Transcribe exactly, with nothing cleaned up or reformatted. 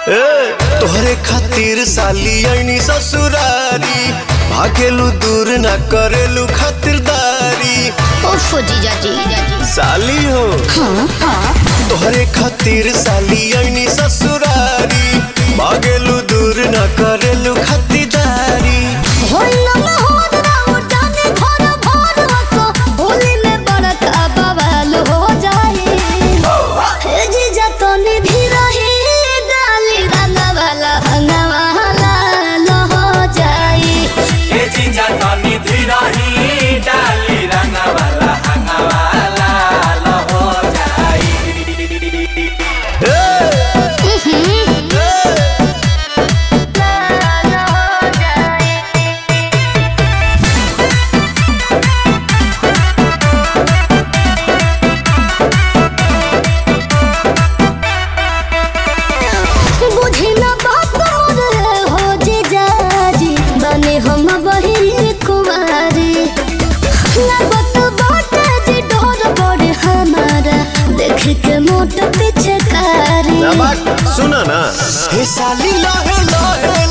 तोहरे खातिर साली आईनी ससुरारी भागेलू दूर ना करेलू खातिरदारी। ओफो जीजा जी साली हो हाँ हाँ तोहरे खातिर साली आईनी ससुरारी भागेलू दूर ना करेलू खातिरदारी। मोट पीछे कारी सुना ना हे साली लाहे लाहे